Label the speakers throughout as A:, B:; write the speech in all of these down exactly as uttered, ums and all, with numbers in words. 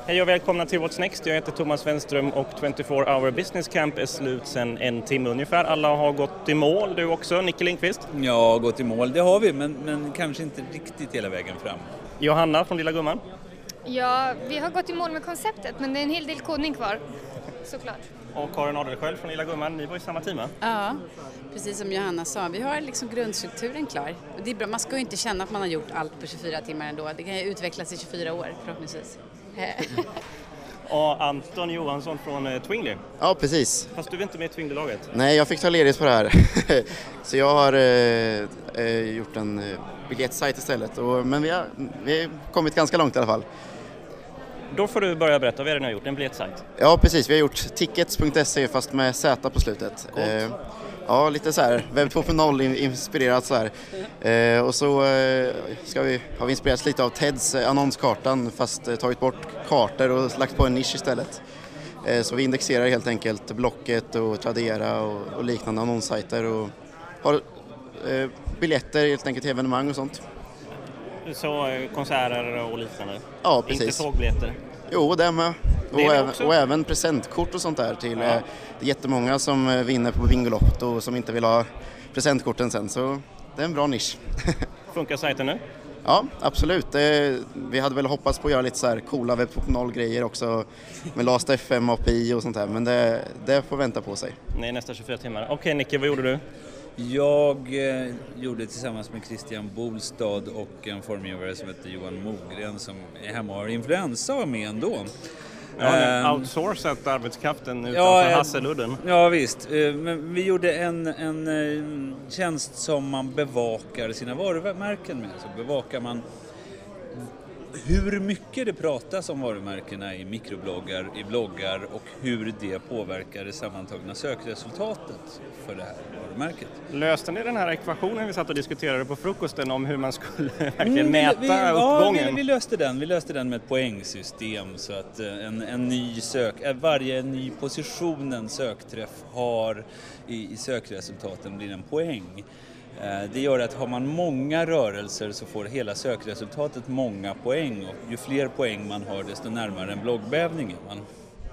A: Hej och välkomna till What's Next. Jag heter Thomas Wenström och tjugofyra hour Business Camp är slut sedan en timme ungefär. Alla har gått i mål, du också, Nicke Lindqvist?
B: Ja, gått i mål, det har vi, men, men kanske inte riktigt hela vägen fram.
A: Johanna från Lilla Gumman?
C: Ja, vi har gått i mål med konceptet, men det är en hel del kodning kvar, såklart.
A: Och Karin Adelsköld från Lilla Gumman, ni var i samma team, va?
D: Ja, precis som Johanna sa. Vi har liksom grundstrukturen klar. Det är bra. Man ska ju inte känna att man har gjort allt på tjugofyra timmar ändå. Det kan ju utvecklas i tjugofyra år förhoppningsvis.
A: Och Anton Johansson från eh, Twingly.
E: Ja, precis.
A: Fast du är inte med i Twingly-laget.
E: Nej, jag fick ta ledigt på det här. Så jag har eh, eh, gjort en eh, biljettsajt istället. Och, men vi har, vi har kommit ganska långt i alla fall.
A: Då får du börja berätta, vad är det ni har gjort? En biljettsajt?
E: Ja, precis. Vi har gjort tickets punkt se fast med Z på slutet. Eh, ja, lite så här webb två punkt noll inspirerat så här. Eh, och så eh, ska vi, har vi inspirerats lite av Teds eh, annonskartan fast eh, tagit bort kartor och lagt på en nisch istället. Eh, så vi indexerar helt enkelt Blocket och Tradera och, och liknande annonssajter och har eh, biljetter helt enkelt till evenemang och sånt.
A: Så eh, konserter och liknande?
E: Ja, precis.
A: Inte tågbiljetter?
E: Jo, det med. Och,
A: det
E: även, och även presentkort och sånt där till. Ja. Det är jättemånga som vinner på Bingolotto och som inte vill ha presentkorten sen, så det är en bra nisch.
A: Funkar sajten nu?
E: Ja, absolut. Det, vi hade väl hoppats på att göra lite så här coola webb två punkt noll-grejer också med Last F M, A P I och sånt där, men det, det får vänta på sig.
A: Nej, nästa tjugofyra timmar. Okej, okay, Nicke, vad gjorde du?
B: Jag eh, gjorde tillsammans med Christian Bolstad och en formgivare som heter Johan Mogren som är hemma och har influensa och med ändå.
A: Ja, um, outsourcat arbetskraften utanför
B: ja,
A: Hasseludden.
B: Ja visst, men vi gjorde en, en tjänst som man bevakar sina varumärken med. Så bevakar man hur mycket det pratas om varumärkena i mikrobloggar, i bloggar och hur det påverkar det sammantagna sökresultatet för det här varumärket.
A: Löste ni den här ekvationen vi satt och diskuterade på frukosten om hur man skulle verkligen
B: mm,
A: mäta
B: vi,
A: uppgången?
B: Ja, vi, vi löste den. Vi löste den med ett poängsystem så att en, en ny sök, varje ny position en sökträff har i, i sökresultaten blir en poäng. Det gör att har man många rörelser så får hela sökresultatet många poäng och ju fler poäng man har desto närmare en bloggbävning är man.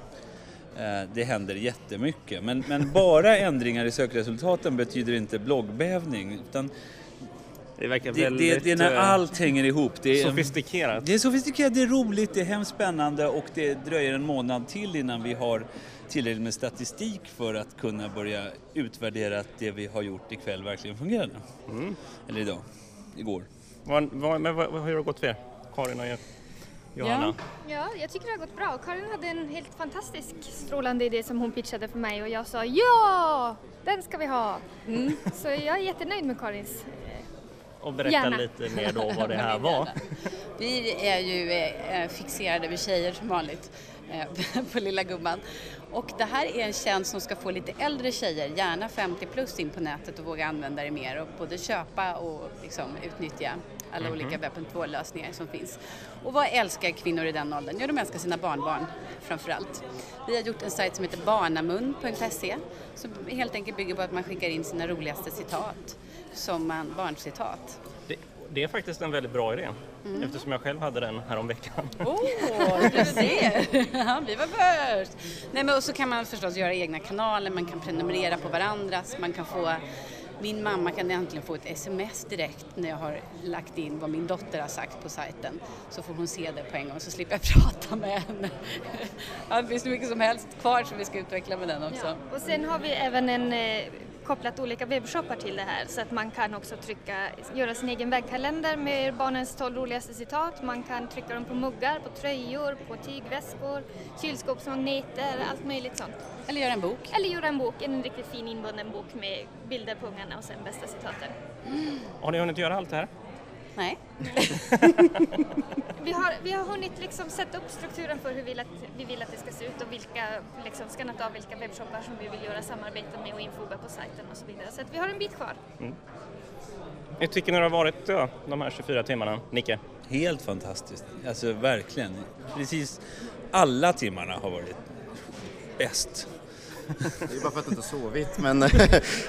B: Det händer jättemycket, men, men bara ändringar i sökresultaten betyder inte bloggbävning utan
A: det, verkar
B: det,
A: väldigt,
B: det, det är när allt hänger ihop. Det är
A: sofistikerat.
B: Det är sofistikerat, det är roligt, det är hemskt spännande och det dröjer en månad till innan vi har tillräckligt med statistik för att kunna börja utvärdera att det vi har gjort ikväll verkligen fungerar. Mm. Eller idag, igår.
A: Vad, vad, men vad, hur har det gått för er? Karin och Johanna?
C: Ja. ja, jag tycker det har gått bra. Karin hade en helt fantastisk strålande idé som hon pitchade för mig och jag sa ja, den ska vi ha. Mm. Så jag är jättenöjd med Karins eh,
A: Och berätta
C: Gärna.
A: lite mer då vad det här var.
D: Vi är ju eh, fixerade vid tjejer som vanligt eh, på Lilla Gumman. Och det här är en tjänst som ska få lite äldre tjejer, gärna femtio plus, in på nätet och våga använda det mer och både köpa och liksom utnyttja alla mm-hmm. olika webb två lösningar som finns. Och vad älskar kvinnor i den åldern? Jo, de älskar sina barnbarn framförallt. Vi har gjort en sajt som heter barnamun punkt se som helt enkelt bygger på att man skickar in sina roligaste citat som man barncitat.
A: Det, det är faktiskt en väldigt bra idé. Mm. Eftersom jag själv hade den här om veckan.
D: Åh, oh, du ser! Ja, vi var först! Nej, men och så kan man förstås göra egna kanaler, man kan prenumerera på varandras, man kan få... Min mamma kan äntligen få ett sms direkt när jag har lagt in vad min dotter har sagt på sajten. Så får hon se det på en gång så slipper jag prata med henne. Ja, det finns mycket som helst kvar som vi ska utveckla med den också.
C: Ja. Och sen har vi även en... Eh, kopplat olika webbshoppar till det här så att man kan också trycka, göra sin egen vägkalender med barnens tolv roligaste citat. Man kan trycka dem på muggar, på tröjor, på tygväskor, kylskåpsmagneter, allt möjligt sånt.
D: Eller göra en bok.
C: Eller göra en bok, en riktigt fin inbunden bok med bilder på ungarna och sen bästa citaten.
A: Mm. Har ni hunnit göra allt det här?
D: Nej.
C: vi, har, vi har hunnit liksom sätta upp strukturen för hur vi vill att, vi vill att det ska se ut och vilka, liksom, skannat av vilka webbshoppar som vi vill göra samarbeten med och infoga på sajten och så vidare. Så att vi har en bit kvar.
A: Mm. Hur tycker ni det har varit då, de här tjugofyra timmarna, Nicke?
B: Helt fantastiskt, alltså verkligen. Precis alla timmarna har varit bäst.
E: Det är bara för att du inte sovit, men...
A: är,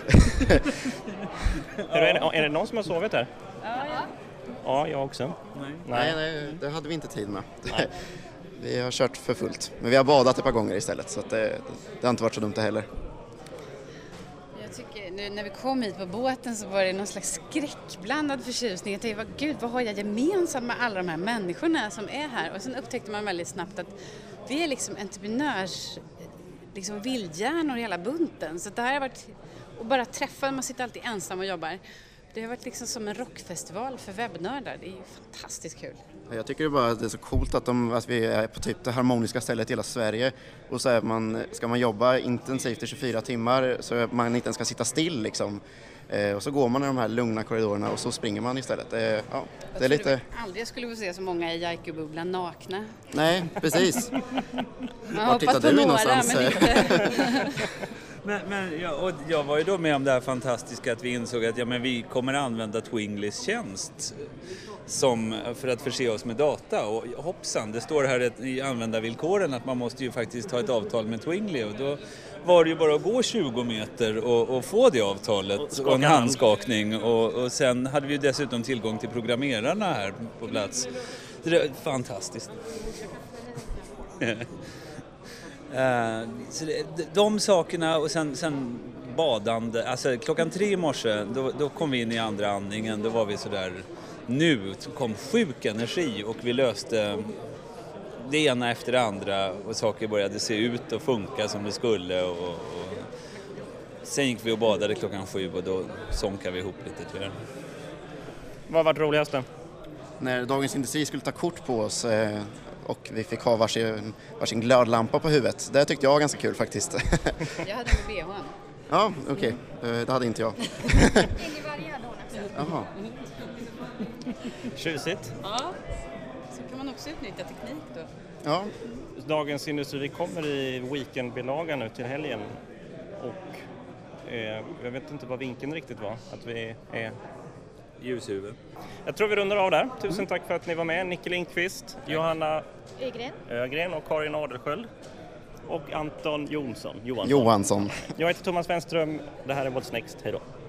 A: det, är det någon som har sovit här?
C: Ja, ja.
A: Ja, jag också.
E: Nej, nej, nej det hade vi inte tid med. vi har kört för fullt. Men vi har badat ett par gånger istället så att det, det har inte varit så dumt det heller.
D: Jag tycker, nu när vi kom hit på båten så var det någon slags skräckblandad förtjusning. Jag tänkte, vad, gud, vad har jag gemensamt med alla de här människorna som är här? Och sen upptäckte man väldigt snabbt att vi är liksom entreprenörs, liksom vildhjärnor i hela bunten. Så det här har varit, och bara träffa, man sitter alltid ensam och jobbar. Det har varit liksom som en rockfestival för webbnördar. Det är ju fantastiskt kul.
E: Jag tycker bara att det är så coolt att, de, att vi är på typ det harmoniska stället i hela Sverige. Och så är man, ska man jobba intensivt i tjugofyra timmar så man inte ens ska sitta still liksom. Eh, och så går man i de här lugna korridorerna och så springer man istället. Eh, ja, det är lite...
D: Jag aldrig skulle få se så många i Jaiku-bubblan nakna.
E: Nej, precis.
D: Var tittar du några, någonstans? Men inte...
B: Men, men ja, och jag var ju då med om det här fantastiska att vi insåg att ja, men vi kommer använda Twingleys tjänst som, för att förse oss med data. Och hoppsan, det står här i användarvillkoren att man måste ju faktiskt ha ett avtal med Twingley. Och då var det ju bara att gå tjugo meter och, och få det avtalet och, och en handskakning. Och, och sen hade vi ju dessutom tillgång till programmerarna här på plats. Det är fantastiskt. Uh, så det, de sakerna och sen, sen badande, alltså klockan tre i morse då, då kom vi in i andra andningen, då var vi sådär, nu kom sjuk energi och vi löste det ena efter det andra och saker började se ut och funka som det skulle och, och sen gick vi och badade klockan sju och då sånkade vi ihop lite tyvärr.
A: Vad har varit roligast då?
E: När Dagens Industri skulle ta kort på oss eh, och vi fick ha varsin, varsin glödlampa på huvudet. Det tyckte jag var ganska kul faktiskt.
D: Jag hade med B H.
E: Ja, okej. Okay. Det hade inte jag. Jaha.
A: Tjusigt.
D: Ja, så kan man också utnyttja teknik då.
E: Ja.
A: Dagens Industri, vi kommer i weekendbilagan nu till helgen och eh, jag vet inte vad vinkeln riktigt var, att vi är
B: ljushuvud.
A: Jag tror vi rundar av där. Tusen tack för att ni var med. Nicke Lindqvist, Johanna
C: Ögren.
A: Ögren och Karin Adelsköld och Anton Jonsson. Johansson.
E: Johansson.
A: Jag heter Thomas Wenström. Det här är What's Next. Hej då.